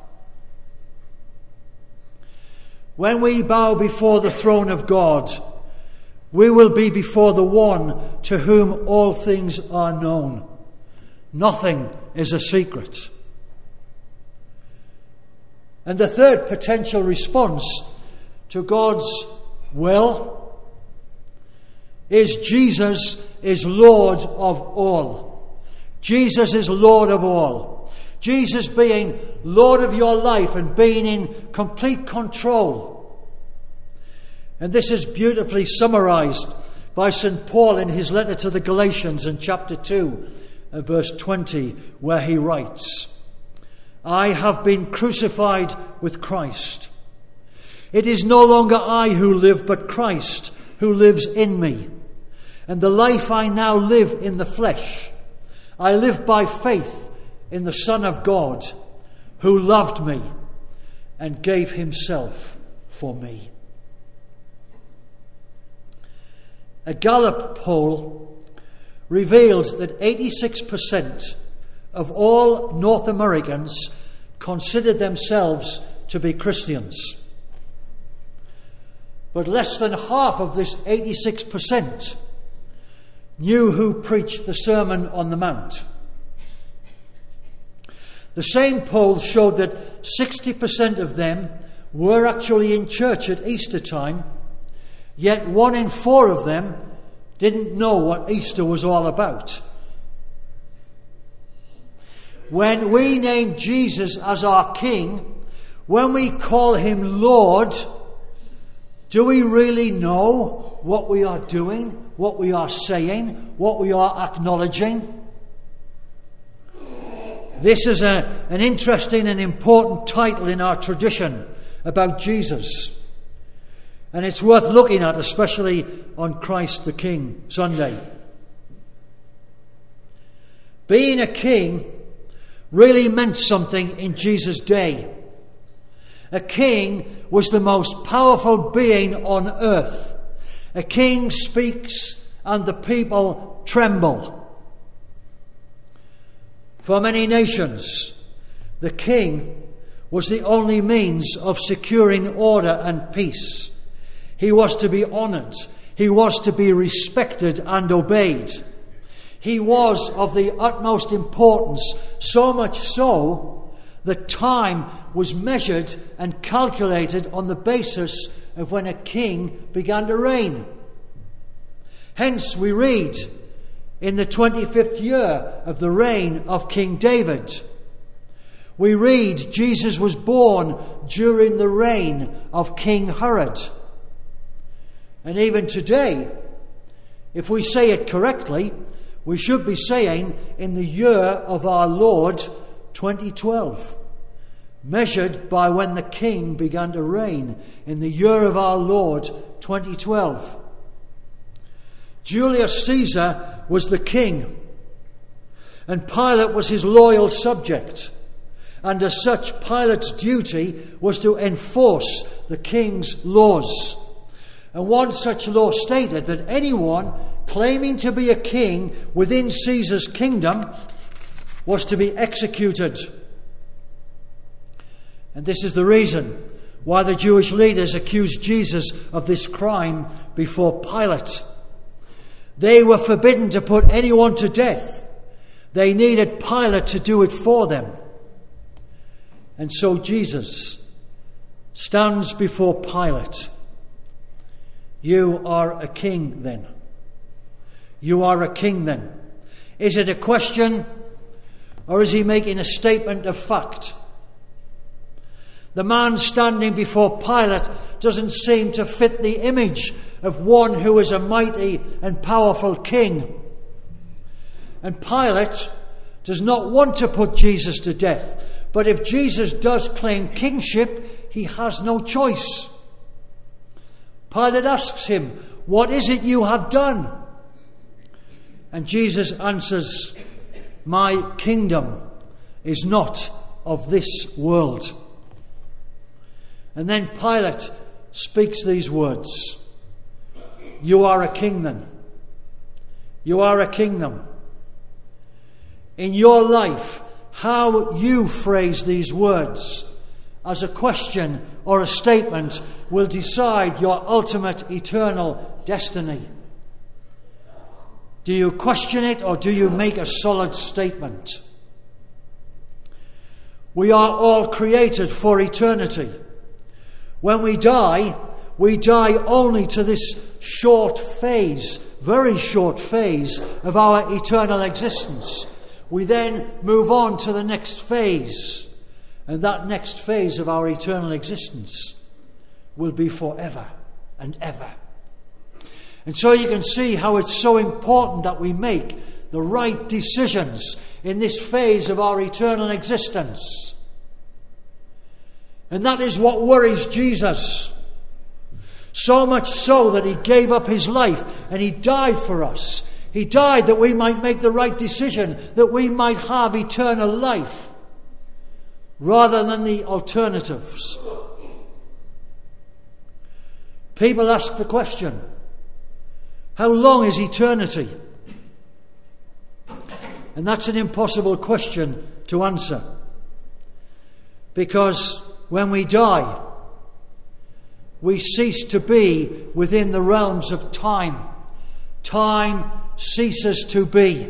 When we bow before the throne of God, we will be before the one to whom all things are known. Nothing is a secret. And the third potential response to God's will is Jesus is Lord of all. Jesus is Lord of all. Jesus being Lord of your life and being in complete control. And this is beautifully summarized by St. Paul in his letter to the Galatians in chapter 2, verse 20, where he writes, I have been crucified with Christ. It is no longer I who live, but Christ who lives in me. And the life I now live in the flesh, I live by faith in the Son of God, who loved me and gave himself for me. A Gallup poll revealed that 86% of all North Americans considered themselves to be Christians. But less than half of this 86% knew who preached the Sermon on the Mount. The same poll showed that 60% of them were actually in church at Easter time, yet 1 in 4 of them didn't know what Easter was all about. When we name Jesus as our King, when we call him Lord, do we really know what we are doing, what we are saying, what we are acknowledging? This is an interesting and important title in our tradition about Jesus. And it's worth looking at, especially on Christ the King Sunday. Being a king really meant something in Jesus' day. A king was the most powerful being on earth. A king speaks and the people tremble. For many nations, the king was the only means of securing order and peace. He was to be honoured. He was to be respected and obeyed. He was of the utmost importance, so much so that time was measured and calculated on the basis of when a king began to reign. Hence we read in the 25th year of the reign of King David. We read Jesus was born during the reign of King Herod. And even today, if we say it correctly, we should be saying in the year of our Lord 2012, measured by when the king began to reign, in the year of our Lord 2012. Julius Caesar was the king, and Pilate was his loyal subject, and as such Pilate's duty was to enforce the king's laws. And one such law stated that anyone claiming to be a king within Caesar's kingdom was to be executed. And this is the reason why the Jewish leaders accused Jesus of this crime before Pilate. They were forbidden to put anyone to death. They needed Pilate to do it for them. And so Jesus stands before Pilate. You are a king then. You are a king then. Is it a question, or is he making a statement of fact? The man standing before Pilate doesn't seem to fit the image of one who is a mighty and powerful king. And Pilate does not want to put Jesus to death. But if Jesus does claim kingship, he has no choice. Pilate asks him, "What is it you have done?" And Jesus answers, "My kingdom is not of this world." And then Pilate speaks these words, "You are a king then. You are a kingdom." In your life, how you phrase these words as a question or a statement will decide your ultimate eternal destiny. Do you question it, or do you make a solid statement? We are all created for eternity. When we die only to this short phase, very short phase of our eternal existence. We then move on to the next phase, and that next phase of our eternal existence will be forever and ever. And so you can see how it's so important that we make the right decisions in this phase of our eternal existence. And that is what worries Jesus. So much so that he gave up his life and he died for us. He died that we might make the right decision, that we might have eternal life, rather than the alternatives. People ask the question, how long is eternity? And that's an impossible question to answer. Because when we die, we cease to be within the realms of time. Time ceases to be.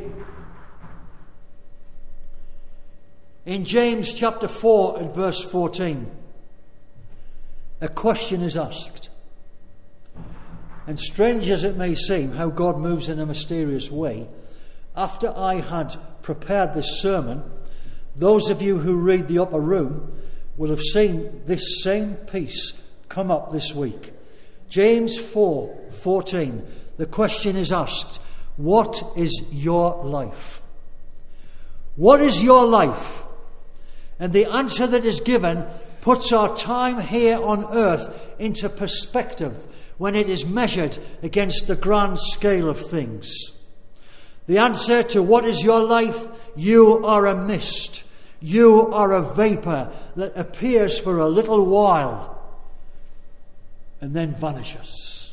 In James chapter 4 and verse 14, a question is asked. And strange as it may seem, how God moves in a mysterious way, after I had prepared this sermon, those of you who read the upper room will have seen this same piece come up this week. James 4:14. The question is asked, what is your life? What is your life? And the answer that is given puts our time here on earth into perspective when it is measured against the grand scale of things. The answer to what is your life? You are a mist. You are a vapor that appears for a little while and then vanishes.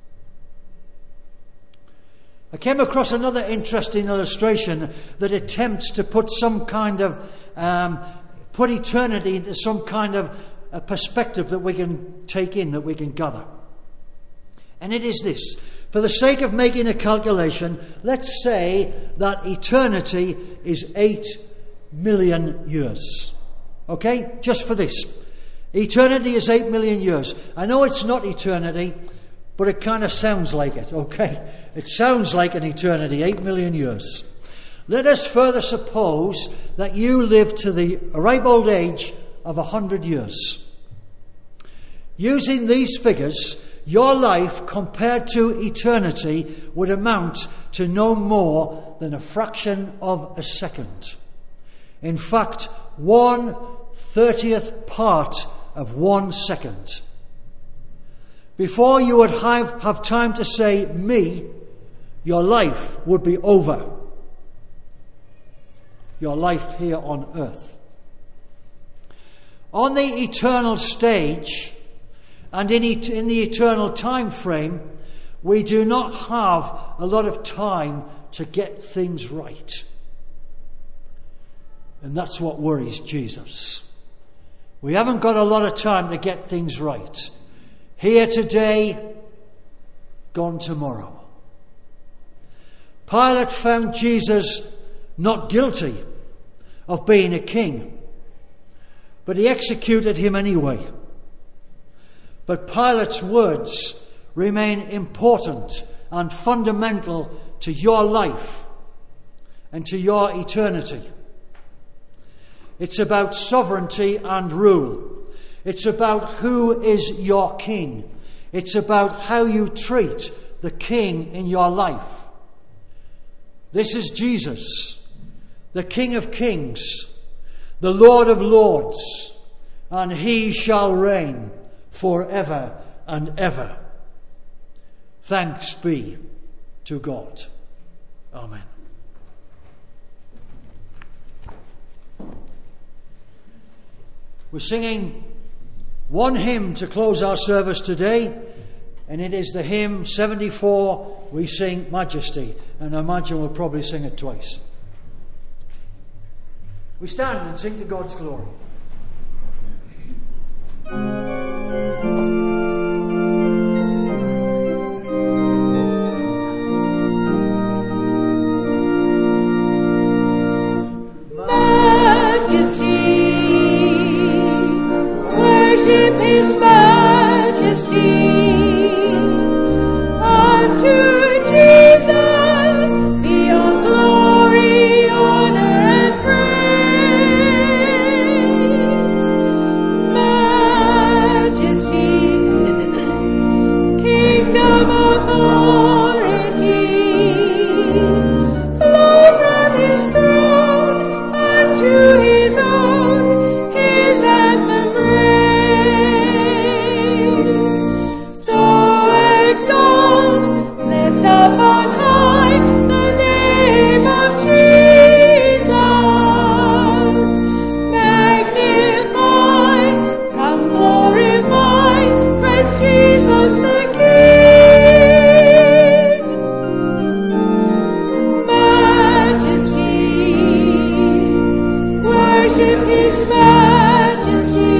I came across another interesting illustration that attempts to put some kind of put eternity into some kind of a perspective that we can take in, that we can gather. And it is this. For the sake of making a calculation, let's say that eternity is 8 million years. Okay? Just for this. Eternity is 8 million years. I know it's not eternity, but it kind of sounds like it. Okay? It sounds like an eternity, 8 million years. Let us further suppose that you live to the ripe old age of 100 years. Using these figures, your life compared to eternity would amount to no more than a fraction of a second. In fact, 1/30th part of 1 second. Before you would have time to say me, your life would be over. Your life here on earth. On the eternal stage, and in the eternal time frame, we do not have a lot of time to get things right. And that's what worries Jesus. We haven't got a lot of time to get things right. Here today, gone tomorrow. Pilate found Jesus not guilty of being a king, but he executed him anyway. But Pilate's words remain important and fundamental to your life and to your eternity. It's about sovereignty and rule. It's about who is your king. It's about how you treat the king in your life. This is Jesus, the King of Kings, the Lord of Lords, and he shall reign forever and ever. Thanks be to God. Amen. We're singing one hymn to close our service today, and it is the hymn 74. We sing Majesty, and I imagine we'll probably sing it twice. We stand and sing to God's glory. His majesty, unto Jesus be all glory, honor, and praise. Majesty, kingdom, authority, flow from his throne unto his own, his anthem praise. Up on high the name of Jesus, magnify, come glorify Christ Jesus the King. Majesty, worship his majesty.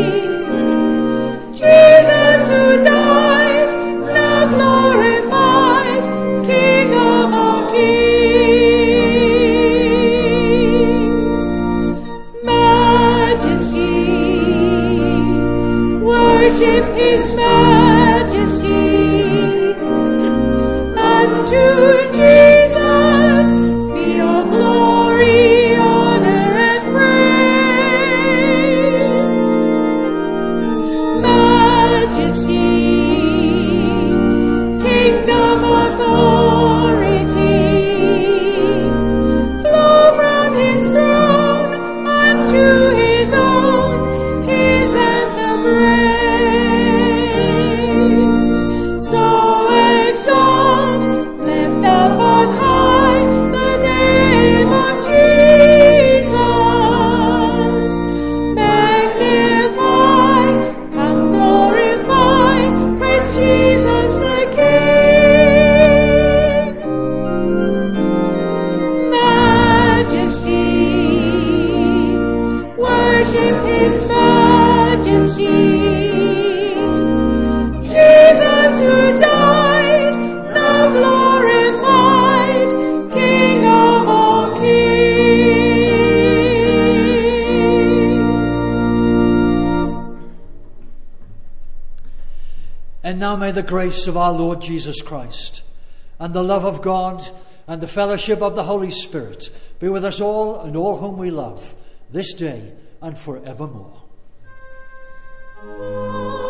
Jesus who died, now glorified, King of all kings. Majesty, worship his majesty. Unto Jesus be all glory, honor, and praise. Majesty, kingdom, authority, flow from his throne unto his own, his anthem raise. So exalt, lift up on high the name of Jesus. Magnify, come glorify Christ Jesus the King. Majesty, worship his majesty. Jesus who died, now glorified, King of all kings. And now may the grace of our Lord Jesus Christ and the love of God and the fellowship of the Holy Spirit be with us all and all whom we love this day and forevermore.